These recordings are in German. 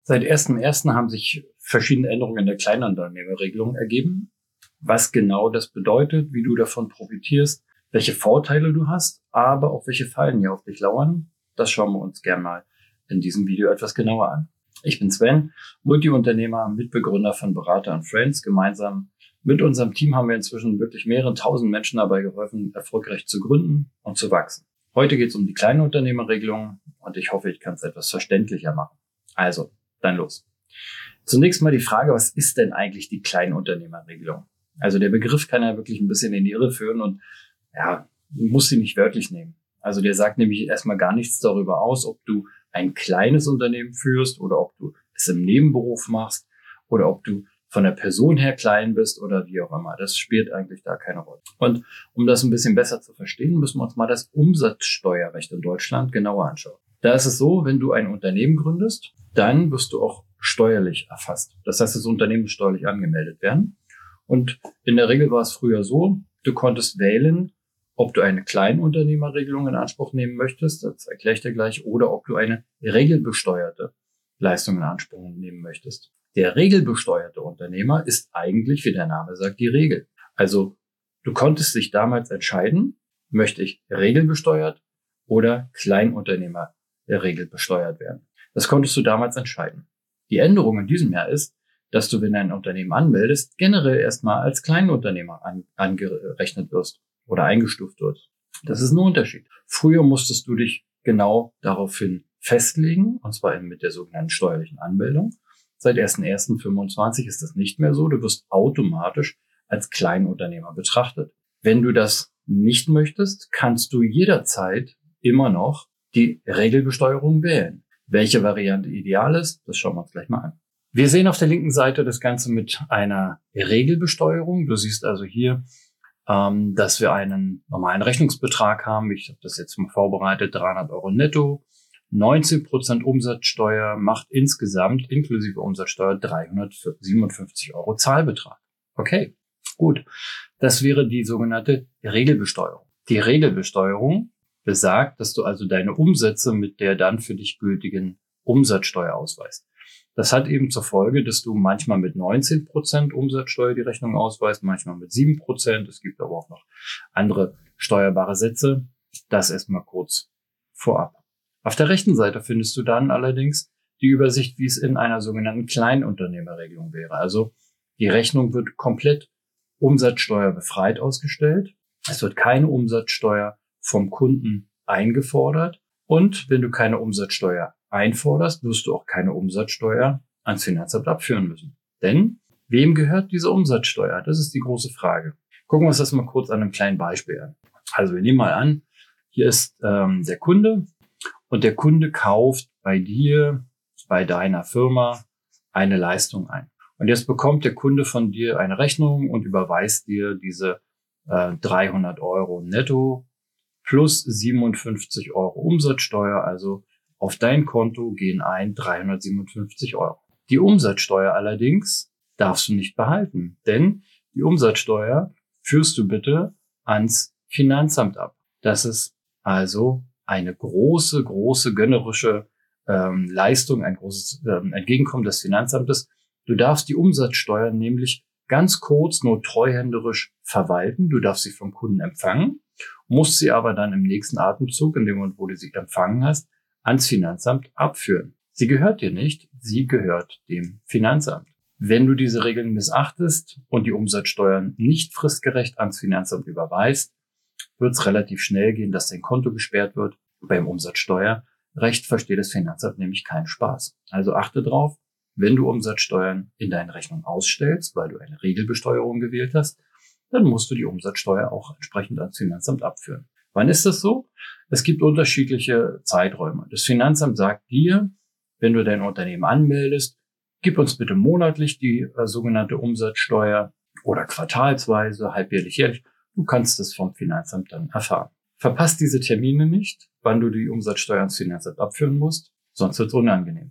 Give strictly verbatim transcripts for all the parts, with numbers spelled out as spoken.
Seit ersten ersten haben sich verschiedene Änderungen in der Kleinunternehmerregelung ergeben. Was genau das bedeutet, wie du davon profitierst, welche Vorteile du hast, aber auch welche Fallen hier auf dich lauern, das schauen wir uns gerne mal in diesem Video etwas genauer an. Ich bin Sven, Multiunternehmer, Mitbegründer von Berater und Friends. Gemeinsam mit unserem Team haben wir inzwischen wirklich mehreren tausend Menschen dabei geholfen, erfolgreich zu gründen und zu wachsen. Heute geht es um die Kleinunternehmerregelung und ich hoffe, ich kann es etwas verständlicher machen. Also, dann los. Zunächst mal die Frage, was ist denn eigentlich die Kleinunternehmerregelung? Also der Begriff kann ja wirklich ein bisschen in die Irre führen und ja, muss sie nicht wörtlich nehmen. Also der sagt nämlich erstmal gar nichts darüber aus, ob du ein kleines Unternehmen führst oder ob du es im Nebenberuf machst oder ob du von der Person her klein bist oder wie auch immer. Das spielt eigentlich da keine Rolle. Und um das ein bisschen besser zu verstehen, müssen wir uns mal das Umsatzsteuerrecht in Deutschland genauer anschauen. Da ist es so, wenn du ein Unternehmen gründest, dann wirst du auch steuerlich erfasst. Das heißt, das Unternehmen muss steuerlich angemeldet werden. Und in der Regel war es früher so, du konntest wählen, ob du eine Kleinunternehmerregelung in Anspruch nehmen möchtest, das erkläre ich dir gleich, oder ob du eine regelbesteuerte Leistung in Anspruch nehmen möchtest. Der regelbesteuerte Unternehmer ist eigentlich, wie der Name sagt, die Regel. Also du konntest dich damals entscheiden, möchte ich regelbesteuert oder Kleinunternehmer regelbesteuert werden. Das konntest du damals entscheiden. Die Änderung in diesem Jahr ist, dass du, wenn du ein Unternehmen anmeldest, generell erstmal als Kleinunternehmer an, angerechnet wirst oder eingestuft wirst. Das ist ein Unterschied. Früher musstest du dich genau daraufhin festlegen, und zwar mit der sogenannten steuerlichen Anmeldung. Seit erster erster fünfundzwanzig ist das nicht mehr so. Du wirst automatisch als Kleinunternehmer betrachtet. Wenn du das nicht möchtest, kannst du jederzeit immer noch die Regelbesteuerung wählen. Welche Variante ideal ist, das schauen wir uns gleich mal an. Wir sehen auf der linken Seite das Ganze mit einer Regelbesteuerung. Du siehst also hier, ähm, dass wir einen normalen Rechnungsbetrag haben. Ich habe das jetzt mal vorbereitet, dreihundert Euro netto. neunzehn Prozent Umsatzsteuer macht insgesamt inklusive Umsatzsteuer dreihundertsiebenundfünfzig Euro Zahlbetrag. Okay, gut. Das wäre die sogenannte Regelbesteuerung. Die Regelbesteuerung besagt, dass du also deine Umsätze mit der dann für dich gültigen Umsatzsteuer ausweist. Das hat eben zur Folge, dass du manchmal mit neunzehn Prozent Umsatzsteuer die Rechnung ausweist, manchmal mit sieben Prozent. Es gibt aber auch noch andere steuerbare Sätze. Das erstmal kurz vorab. Auf der rechten Seite findest du dann allerdings die Übersicht, wie es in einer sogenannten Kleinunternehmerregelung wäre. Also die Rechnung wird komplett umsatzsteuerbefreit ausgestellt. Es wird keine Umsatzsteuer vom Kunden eingefordert. Und wenn du keine Umsatzsteuer einforderst, wirst du auch keine Umsatzsteuer ans Finanzamt abführen müssen. Denn wem gehört diese Umsatzsteuer? Das ist die große Frage. Gucken wir uns das mal kurz an einem kleinen Beispiel an. Also wir nehmen mal an, hier ist ähm, der Kunde und der Kunde kauft bei dir, bei deiner Firma eine Leistung ein. Und jetzt bekommt der Kunde von dir eine Rechnung und überweist dir diese äh, dreihundert Euro netto plus siebenundfünfzig Euro Umsatzsteuer, also auf dein Konto gehen ein dreihundertsiebenundfünfzig Euro. Die Umsatzsteuer allerdings darfst du nicht behalten, denn die Umsatzsteuer führst du bitte ans Finanzamt ab. Das ist also eine große, große gönnerische ähm, Leistung, ein großes ähm, Entgegenkommen des Finanzamtes. Du darfst die Umsatzsteuer nämlich ganz kurz nur treuhänderisch verwalten. Du darfst sie vom Kunden empfangen, musst sie aber dann im nächsten Atemzug, in dem Moment, wo du sie empfangen hast, ans Finanzamt abführen. Sie gehört dir nicht, sie gehört dem Finanzamt. Wenn du diese Regeln missachtest und die Umsatzsteuern nicht fristgerecht ans Finanzamt überweist, wird es relativ schnell gehen, dass dein Konto gesperrt wird. Beim Umsatzsteuerrecht versteht das Finanzamt nämlich keinen Spaß. Also achte drauf, wenn du Umsatzsteuern in deine Rechnung ausstellst, weil du eine Regelbesteuerung gewählt hast, dann musst du die Umsatzsteuer auch entsprechend ans Finanzamt abführen. Wann ist das so? Es gibt unterschiedliche Zeiträume. Das Finanzamt sagt dir, wenn du dein Unternehmen anmeldest, gib uns bitte monatlich die äh, sogenannte Umsatzsteuer oder quartalsweise, halbjährlich, jährlich. Du kannst es vom Finanzamt dann erfahren. Verpasst diese Termine nicht, wann du die Umsatzsteuer ans Finanzamt abführen musst, sonst wird es unangenehm.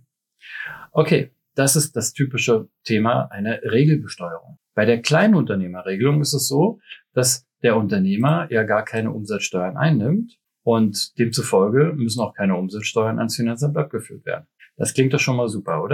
Okay, das ist das typische Thema einer Regelbesteuerung. Bei der Kleinunternehmerregelung ist es so, dass der Unternehmer ja gar keine Umsatzsteuern einnimmt und demzufolge müssen auch keine Umsatzsteuern ans Finanzamt abgeführt werden. Das klingt doch schon mal super, oder?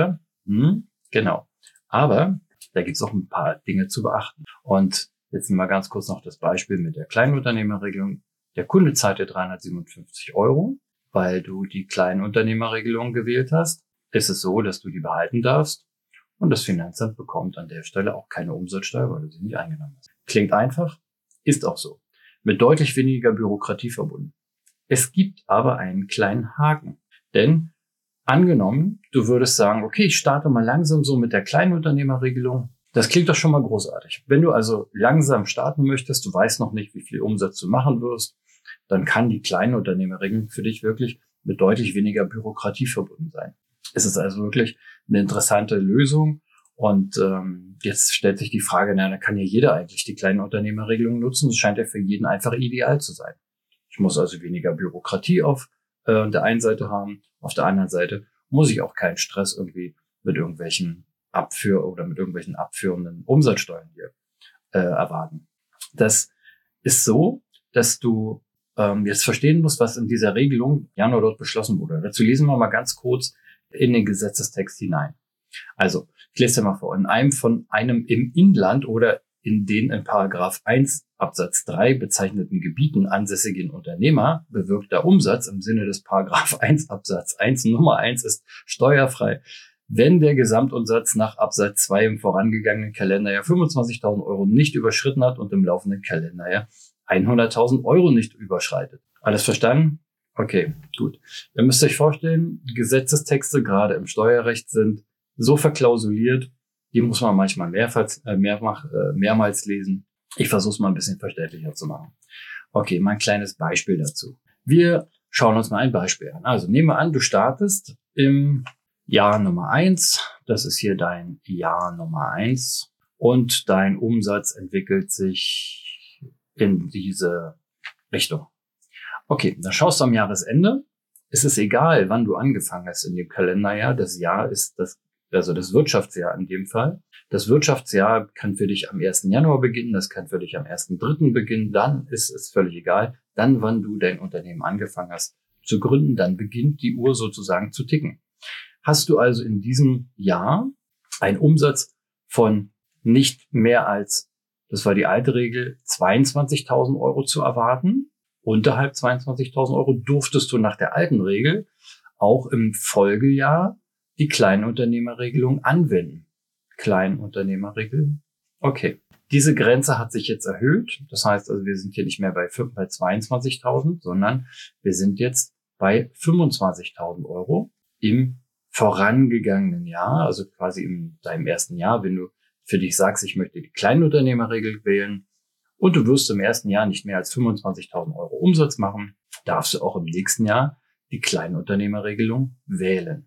Hm, genau. Aber da gibt es auch ein paar Dinge zu beachten. Und jetzt mal ganz kurz noch das Beispiel mit der Kleinunternehmerregelung. Der Kunde zahlt dir dreihundertsiebenundfünfzig Euro, weil du die Kleinunternehmerregelung gewählt hast. Ist es so, dass du die behalten darfst und das Finanzamt bekommt an der Stelle auch keine Umsatzsteuer, weil du sie nicht eingenommen hast. Klingt einfach, ist auch so. Mit deutlich weniger Bürokratie verbunden. Es gibt aber einen kleinen Haken, denn angenommen, du würdest sagen, okay, ich starte mal langsam so mit der Kleinunternehmerregelung. Das klingt doch schon mal großartig. Wenn du also langsam starten möchtest, du weißt noch nicht, wie viel Umsatz du machen wirst, dann kann die Kleinunternehmerregelung für dich wirklich mit deutlich weniger Bürokratie verbunden sein. Es ist also wirklich eine interessante Lösung. Und ähm, jetzt stellt sich die Frage, na, dann kann ja jeder eigentlich die Kleinunternehmerregelung nutzen. Das scheint ja für jeden einfach ideal zu sein. Ich muss also weniger Bürokratie auf äh, der einen Seite haben. Auf der anderen Seite muss ich auch keinen Stress irgendwie mit irgendwelchen Abführ- oder mit irgendwelchen abführenden Umsatzsteuern hier äh, erwarten. Das ist so, dass du ähm, jetzt verstehen musst, was in dieser Regelung im Januar dort beschlossen wurde. Dazu lesen wir mal ganz kurz in den Gesetzestext hinein. Also, ich lese dir mal vor. In einem von einem im Inland oder in den in Paragraph eins Absatz drei bezeichneten Gebieten ansässigen Unternehmer bewirkter Umsatz im Sinne des Paragraph eins Absatz eins Nummer eins ist steuerfrei, wenn der Gesamtumsatz nach Absatz zwei im vorangegangenen Kalenderjahr fünfundzwanzigtausend Euro nicht überschritten hat und im laufenden Kalenderjahr hunderttausend Euro nicht überschreitet. Alles verstanden? Okay, gut. Ihr müsst euch vorstellen, Gesetzestexte gerade im Steuerrecht sind so verklausuliert, die muss man manchmal mehrmals, äh, mehrmach, äh, mehrmals lesen. Ich versuche es mal ein bisschen verständlicher zu machen. Okay, mal ein kleines Beispiel dazu. Wir schauen uns mal ein Beispiel an. Also nehmen wir an, du startest im Jahr Nummer eins. Das ist hier dein Jahr Nummer eins. Und dein Umsatz entwickelt sich in diese Richtung. Okay, dann schaust du am Jahresende. Es ist egal, wann du angefangen hast in dem Kalenderjahr. Das Jahr ist das, also das Wirtschaftsjahr in dem Fall. Das Wirtschaftsjahr kann für dich am ersten Januar beginnen, das kann für dich am ersten dritten beginnen. Dann ist es völlig egal. Dann, wann du dein Unternehmen angefangen hast zu gründen, dann beginnt die Uhr sozusagen zu ticken. Hast du also in diesem Jahr einen Umsatz von nicht mehr als, das war die alte Regel, zweiundzwanzigtausend Euro zu erwarten, unterhalb zweiundzwanzigtausend Euro durftest du nach der alten Regel auch im Folgejahr die Kleinunternehmerregelung anwenden. Kleinunternehmerregel. Okay. Diese Grenze hat sich jetzt erhöht. Das heißt also, wir sind hier nicht mehr bei, bei zweiundzwanzigtausend, sondern wir sind jetzt bei fünfundzwanzigtausend Euro im vorangegangenen Jahr, also quasi in deinem ersten Jahr, wenn du für dich sagst, ich möchte die Kleinunternehmerregel wählen und du wirst im ersten Jahr nicht mehr als fünfundzwanzigtausend Euro Umsatz machen, darfst du auch im nächsten Jahr die Kleinunternehmerregelung wählen.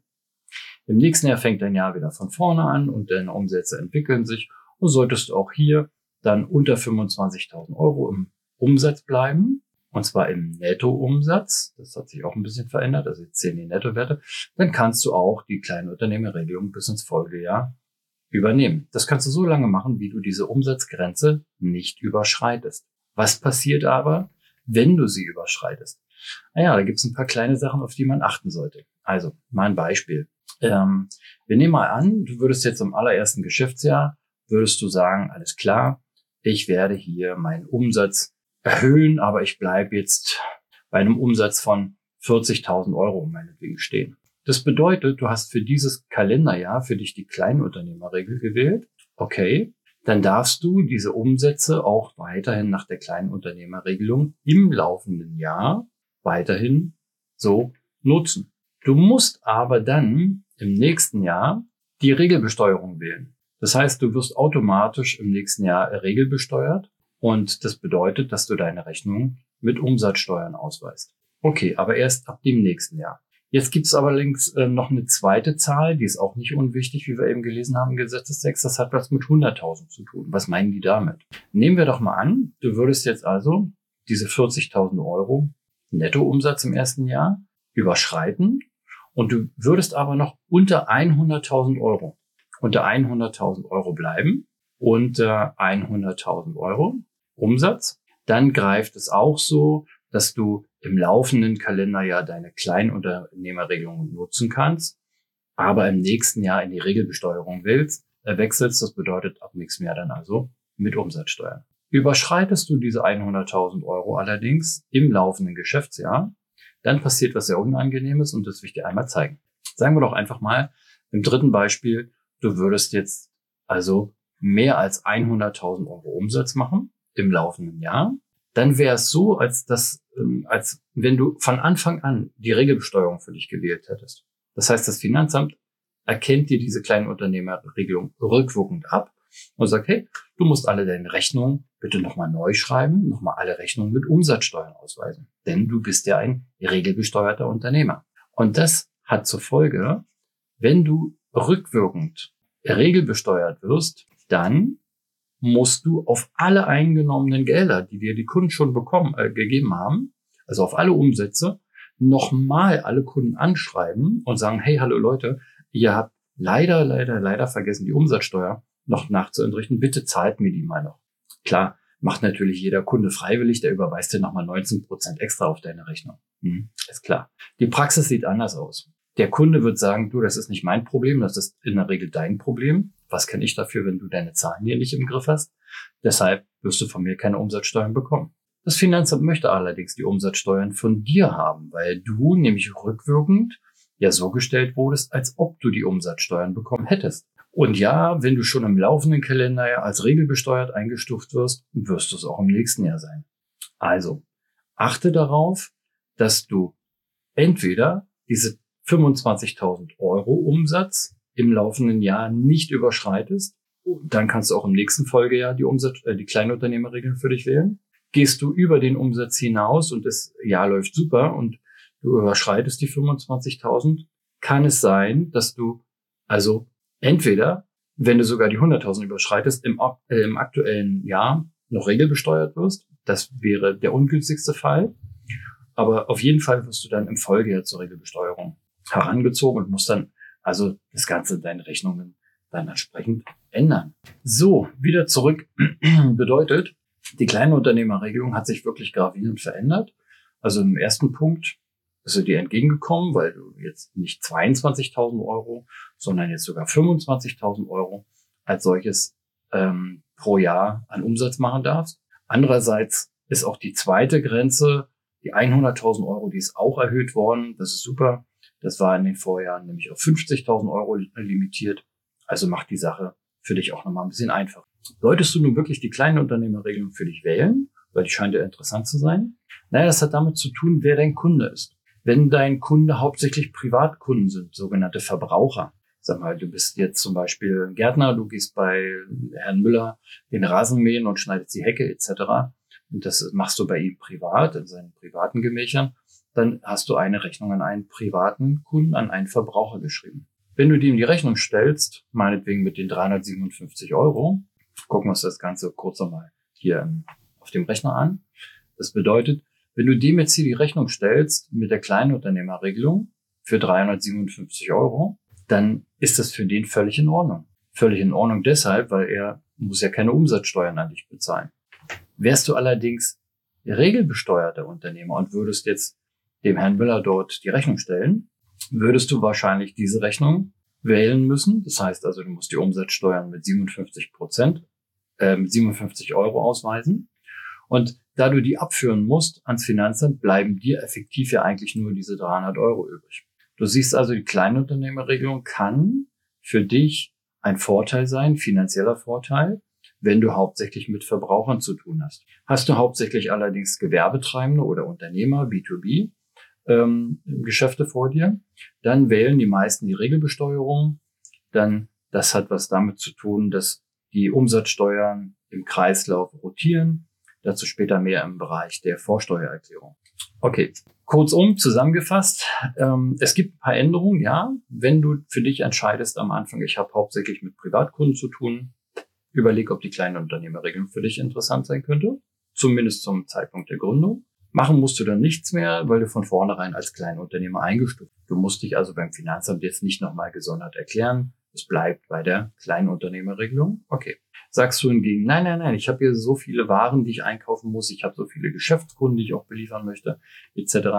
Im nächsten Jahr fängt dein Jahr wieder von vorne an und deine Umsätze entwickeln sich und solltest du auch hier dann unter fünfundzwanzigtausend Euro im Umsatz bleiben, und zwar im Nettoumsatz, das hat sich auch ein bisschen verändert, also jetzt zählen die Nettowerte, dann kannst du auch die Kleinunternehmerregelung bis ins Folgejahr übernehmen. Das kannst du so lange machen, wie du diese Umsatzgrenze nicht überschreitest. Was passiert aber, wenn du sie überschreitest? Naja, da gibt es ein paar kleine Sachen, auf die man achten sollte. Also, mal ein Beispiel. Ähm, wir nehmen mal an, du würdest jetzt im allerersten Geschäftsjahr, würdest du sagen, alles klar, ich werde hier meinen Umsatz erhöhen, aber ich bleibe jetzt bei einem Umsatz von vierzigtausend Euro meinetwegen stehen. Das bedeutet, du hast für dieses Kalenderjahr für dich die Kleinunternehmerregel gewählt. Okay, dann darfst du diese Umsätze auch weiterhin nach der Kleinunternehmerregelung im laufenden Jahr weiterhin so nutzen. Du musst aber dann im nächsten Jahr die Regelbesteuerung wählen. Das heißt, du wirst automatisch im nächsten Jahr regelbesteuert und das bedeutet, dass du deine Rechnung mit Umsatzsteuern ausweist. Okay, aber erst ab dem nächsten Jahr. Jetzt gibt es allerdings äh, noch eine zweite Zahl, die ist auch nicht unwichtig, wie wir eben gelesen haben im Gesetzestext. Das hat was mit hunderttausend zu tun. Was meinen die damit? Nehmen wir doch mal an, du würdest jetzt also diese vierzigtausend Euro Nettoumsatz im ersten Jahr überschreiten und du würdest aber noch unter hunderttausend Euro, unter hunderttausend Euro bleiben, unter hunderttausend Euro Umsatz. Dann greift es auch so, dass du im laufenden Kalenderjahr deine Kleinunternehmerregelung nutzen kannst. aber im nächsten Jahr in die Regelbesteuerung willst, äh, wechselst, das bedeutet ab nächstem Jahr dann also mit Umsatzsteuer. Überschreitest du diese hunderttausend Euro allerdings im laufenden Geschäftsjahr, dann passiert was sehr Unangenehmes und das will ich dir einmal zeigen. Sagen wir doch einfach mal im dritten Beispiel, du würdest jetzt also mehr als hunderttausend Euro Umsatz machen im laufenden Jahr. Dann wäre es so, als dass, als wenn du von Anfang an die Regelbesteuerung für dich gewählt hättest. Das heißt, das Finanzamt erkennt dir diese Kleinunternehmerregelung rückwirkend ab und sagt, hey, du musst alle deine Rechnungen bitte nochmal neu schreiben, nochmal alle Rechnungen mit Umsatzsteuern ausweisen. Denn du bist ja ein regelbesteuerter Unternehmer. Und das hat zur Folge, wenn du rückwirkend regelbesteuert wirst, dann musst du auf alle eingenommenen Gelder, die dir die Kunden schon bekommen, äh, gegeben haben, also auf alle Umsätze, nochmal alle Kunden anschreiben und sagen, hey, hallo Leute, ihr habt leider, leider, leider vergessen, die Umsatzsteuer noch nachzuentrichten. Bitte zahlt mir die mal noch. Klar, macht natürlich jeder Kunde freiwillig, der überweist dir nochmal neunzehn Prozent extra auf deine Rechnung. Hm, ist klar. Die Praxis sieht anders aus. Der Kunde wird sagen, du, das ist nicht mein Problem, das ist in der Regel dein Problem. Was kann ich dafür, wenn du deine Zahlen hier nicht im Griff hast? Deshalb wirst du von mir keine Umsatzsteuern bekommen. Das Finanzamt möchte allerdings die Umsatzsteuern von dir haben, weil du nämlich rückwirkend ja so gestellt wurdest, als ob du die Umsatzsteuern bekommen hättest. Und ja, wenn du schon im laufenden Kalenderjahr als regelbesteuert eingestuft wirst, wirst du es auch im nächsten Jahr sein. Also, achte darauf, dass du entweder diese fünfundzwanzigtausend Euro Umsatz im laufenden Jahr nicht überschreitest, dann kannst du auch im nächsten Folgejahr die Umsatz, äh, die Kleinunternehmerregeln für dich wählen. Gehst du über den Umsatz hinaus und das Jahr läuft super und du überschreitest die fünfundzwanzigtausend, kann es sein, dass du also entweder, wenn du sogar die hunderttausend überschreitest, im, äh, im aktuellen Jahr noch regelbesteuert wirst. Das wäre der ungünstigste Fall. Aber auf jeden Fall wirst du dann im Folgejahr zur Regelbesteuerung herangezogen und musst dann also das Ganze in deinen Rechnungen dann entsprechend ändern. So, wieder zurück. Bedeutet, die Kleinunternehmerregelung hat sich wirklich gravierend verändert. Also im ersten Punkt ist sie dir entgegengekommen, weil du jetzt nicht zweiundzwanzigtausend Euro, sondern jetzt sogar fünfundzwanzigtausend Euro als solches ähm, pro Jahr an Umsatz machen darfst. Andererseits ist auch die zweite Grenze, die hunderttausend Euro, die ist auch erhöht worden. Das ist super. Das war in den Vorjahren nämlich auf fünfzigtausend Euro limitiert. Also macht die Sache für dich auch nochmal ein bisschen einfacher. Solltest du nun wirklich die Kleinunternehmerregelung für dich wählen, weil die scheint ja interessant zu sein? Naja, das hat damit zu tun, wer dein Kunde ist. Wenn dein Kunde hauptsächlich Privatkunden sind, sogenannte Verbraucher, sag mal, du bist jetzt zum Beispiel Gärtner, du gehst bei Herrn Müller den Rasen mähen und schneidest die Hecke et cetera. Und das machst du bei ihm privat, in seinen privaten Gemächern, dann hast du eine Rechnung an einen privaten Kunden, an einen Verbraucher geschrieben. Wenn du dem die Rechnung stellst, meinetwegen mit den dreihundertsiebenundfünfzig Euro, gucken wir uns das Ganze kurz nochmal hier auf dem Rechner an. Das bedeutet, wenn du dem jetzt hier die Rechnung stellst mit der Kleinunternehmerregelung für dreihundertsiebenundfünfzig Euro, dann ist das für den völlig in Ordnung. Völlig in Ordnung deshalb, weil er muss ja keine Umsatzsteuern an dich bezahlen. Wärst du allerdings regelbesteuerter Unternehmer und würdest jetzt dem Herrn Müller dort die Rechnung stellen, würdest du wahrscheinlich diese Rechnung wählen müssen. Das heißt also, du musst die Umsatzsteuern mit siebenundfünfzig Prozent, äh, mit siebenundfünfzig Euro ausweisen. Und da du die abführen musst ans Finanzamt, bleiben dir effektiv ja eigentlich nur diese dreihundert Euro übrig. Du siehst also, die Kleinunternehmerregelung kann für dich ein Vorteil sein, finanzieller Vorteil, wenn du hauptsächlich mit Verbrauchern zu tun hast. Hast du hauptsächlich allerdings Gewerbetreibende oder Unternehmer, B zwei B, ähm, Geschäfte vor dir, dann wählen die meisten die Regelbesteuerung. Dann, das hat was damit zu tun, dass die Umsatzsteuern im Kreislauf rotieren. Dazu später mehr im Bereich der Vorsteuererklärung. Okay, kurzum zusammengefasst, ähm, es gibt ein paar Änderungen, ja. Wenn du für dich entscheidest am Anfang, ich habe hauptsächlich mit Privatkunden zu tun, überleg, ob die Kleinunternehmerregelung für dich interessant sein könnte, zumindest zum Zeitpunkt der Gründung. Machen musst du dann nichts mehr, weil du von vornherein als Kleinunternehmer eingestuft bist. Du musst dich also beim Finanzamt jetzt nicht nochmal gesondert erklären. Es bleibt bei der Kleinunternehmerregelung. Okay. Sagst du hingegen, nein, nein, nein, ich habe hier so viele Waren, die ich einkaufen muss, ich habe so viele Geschäftskunden, die ich auch beliefern möchte, et cetera.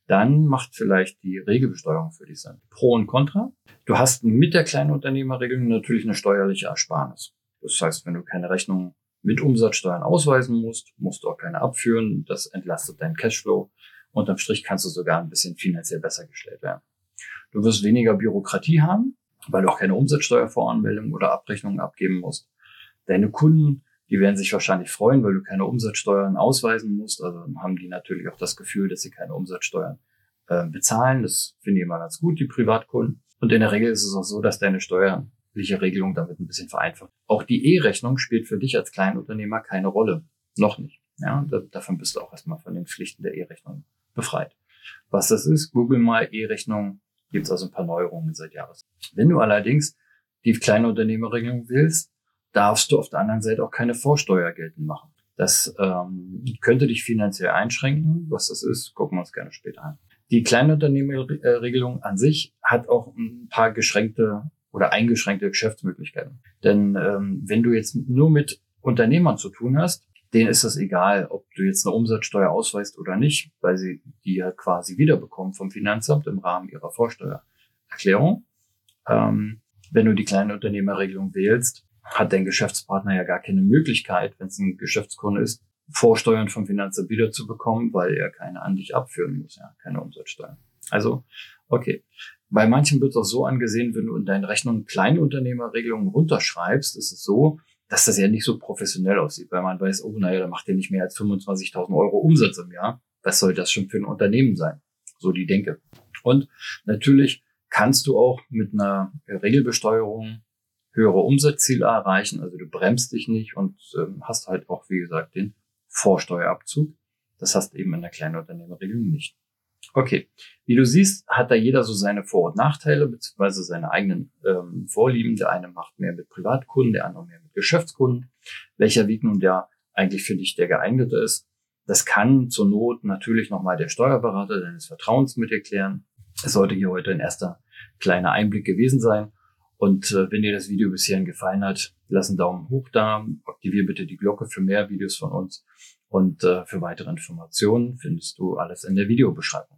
dann macht vielleicht die Regelbesteuerung für dich Sinn. Pro und Contra. Du hast mit der Kleinunternehmerregelung natürlich eine steuerliche Ersparnis. Das heißt, wenn du keine Rechnung mit Umsatzsteuern ausweisen musst, musst du auch keine abführen. Das entlastet deinen Cashflow. Unterm Strich kannst du sogar ein bisschen finanziell besser gestellt werden. Du wirst weniger Bürokratie haben, weil du auch keine Umsatzsteuervoranmeldung oder Abrechnungen abgeben musst. Deine Kunden, die werden sich wahrscheinlich freuen, weil du keine Umsatzsteuern ausweisen musst. Also dann haben die natürlich auch das Gefühl, dass sie keine Umsatzsteuern äh, bezahlen. Das finde ich immer ganz gut, die Privatkunden. Und in der Regel ist es auch so, dass deine steuerliche Regelung damit ein bisschen vereinfacht. Auch die E-Rechnung spielt für dich als Kleinunternehmer keine Rolle. Noch nicht. Ja, da, davon bist du auch erstmal von den Pflichten der E-Rechnung befreit. Was das ist, google mal E-Rechnung, gibt es also ein paar Neuerungen seit Jahres. Wenn du allerdings die Kleinunternehmerregelung willst, darfst du auf der anderen Seite auch keine Vorsteuer geltend machen. Das ähm, könnte dich finanziell einschränken. Was das ist, gucken wir uns gerne später an. Die Kleinunternehmerregelung an sich hat auch ein paar geschränkte oder eingeschränkte Geschäftsmöglichkeiten. Denn ähm, wenn du jetzt nur mit Unternehmern zu tun hast, denen ist das egal, ob du jetzt eine Umsatzsteuer ausweist oder nicht, weil sie die ja quasi wiederbekommen vom Finanzamt im Rahmen ihrer Vorsteuererklärung. Ähm, wenn du die Kleinunternehmerregelung wählst, hat dein Geschäftspartner ja gar keine Möglichkeit, wenn es ein Geschäftskunde ist, Vorsteuern vom Finanzamt wiederzubekommen, weil er keine an dich abführen muss, ja, keine Umsatzsteuer. Also, okay. Bei manchen wird es auch so angesehen, wenn du in deinen Rechnungen Kleinunternehmerregelungen runterschreibst, ist es so, dass das ja nicht so professionell aussieht, weil man weiß, oh, naja, da macht der nicht mehr als fünfundzwanzigtausend Euro Umsatz im Jahr. Was soll das schon für ein Unternehmen sein? So die Denke. Und natürlich kannst du auch mit einer Regelbesteuerung höhere Umsatzziele erreichen. Also du bremst dich nicht und ähm, hast halt auch, wie gesagt, den Vorsteuerabzug. Das hast du eben in der Kleinunternehmerregelung nicht. Okay, wie du siehst, hat da jeder so seine Vor- und Nachteile, beziehungsweise seine eigenen ähm, Vorlieben. Der eine macht mehr mit Privatkunden, der andere mehr mit Geschäftskunden. Welcher Weg nun der eigentlich für dich der geeignete ist, das kann zur Not natürlich nochmal der Steuerberater deines Vertrauens mit erklären. Es sollte hier heute ein erster kleiner Einblick gewesen sein. Und äh, wenn dir das Video bisher gefallen hat, lass einen Daumen hoch da, aktiviere bitte die Glocke für mehr Videos von uns. Und äh, für weitere Informationen findest du alles in der Videobeschreibung.